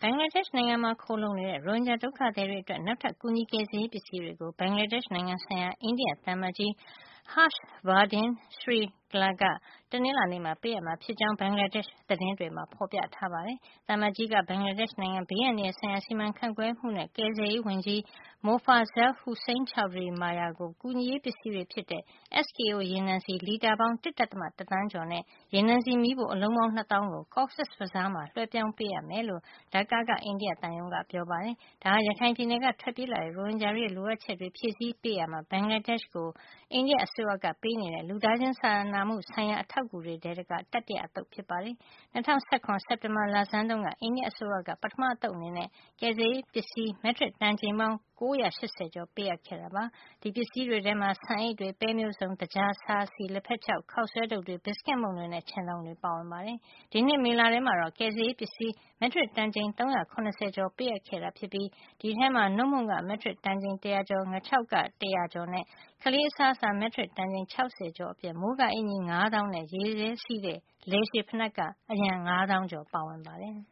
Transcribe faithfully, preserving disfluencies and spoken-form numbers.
ဘင်္ဂလားဒေ့ရှ်နိုင်ငံမှာခိုလှုံနေတဲ့ရိုဟင်ဂျာဒုက္ခသည်တွေအတွက်နောက်ထပ်ကူညီကယ်ဆယ်ရေးပစ္စည်းတွေကိုဘင်္ဂလားဒေ့ရှ်နိုင်ငံဆိုင်ရာအိန္ဒိယသံအမတ်ကြီး Harsh Vardhan Shringla ကတနင်္လာနေ့မှာပေးအပ်မှာဖြစ်ကြောင်းဘင်္ဂလားဒေ့ရှ်သတင်းတွေမှာဖေါ်ပြထားပါတယ်။သံအမတ်ကြီးကဘင်္ဂလားဒေ့ရှ်နိုင်ငံဘေးအန္တရာယ်ဆိုင်ရာစီမံခန့်ခွဲမှုနဲ့ကယ်ဆယ်ရေးဝန်ကြီး Mofazzal Hossain Chowdhury Mayor ကိုကူညီရေးပစ္စည်းတွေဖြစ်တဲ့ S K O ရေနံဆီလီတာပေါင်း ၁.၁ သန်းကျော်နဲ့ ရေနံဆီမီးဖိုအလုံးပေါင်း နှစ်သောင်းကို Cox's Bazar မှာလွှဲပြောင်းပေးအပ်မယ်လို့ ဒါကာက အိန္ဒိယသံရုံးကပြောပါတယ်။ ဒါဟာရခိုင်ပြည်နယ်ကထွက်ပြေးလာတဲ့ရိုဟင်ဂျာတွေရဲ့လိုအပ်ချက်တွေဖြည့်ဆည်းပေးရာမှာဘင်္ဂလားဒေ့ရှ်ကိုအိန္ဒိယအစိုးရကပေးနေတဲ့လူသားချင်းစာနာမှုဆိုင်ရာအထောက်အကူတွေထဲကတတိယအသုတ်ဖြစ်ပါတယ်။၂၀၁၇ စက်တင်ဘာလဆန်းတုန်းကအိန္ဒိယအစိုးရကပထမအသုတ်အနေနဲ့ကယ်ဆယ်ရေးပစ္စည်းမက်ထရစ်တန်ချိန်ပေါင်း၉၈၀ကျော်ပေးအပ်ခဲ့တာပါ။ဒီပစ္စည်းတွေထဲမှာဆန်အိတ်တွေ၊ပဲမျိုးစုံ၊သကြား၊ဆား၊ဆီ၊လက်ဖက်ခြောက်၊ခေါက်ဆွဲတုတ်တွေ၊ဘီစကွတ်မုန့်တွေနဲ့ချဉ်ထုံးတွေပါဝင်ပါတယ်။ဒီနှစ်မေလထဲမှာတော့ကယ်ဆယ်ရေးပစ္စည်းမက်ထရစ်တန်ချိန်၃၇၀ကျော်ပေးအပ်ခဲ့တာဖြစ်ပြီးဒီအထဲမှာနုတ်မုန့်ကမက်ထရစ်တန်ချိန်တရာကျော်၊ငါးခြောက်က တရာကျော်နဲ့ကလေးအစားအစာမက်ထရစ်တန်ချိန်၆၀ကျော်အပြင်မိုးကာအင်္ကျီငါးသောင်းနဲ့ရေခဲစီးတဲ့လည်ရှည်ဖိနပ်ကအရံငါးသောင်းကျော်ပါဝင်ပါတယ်။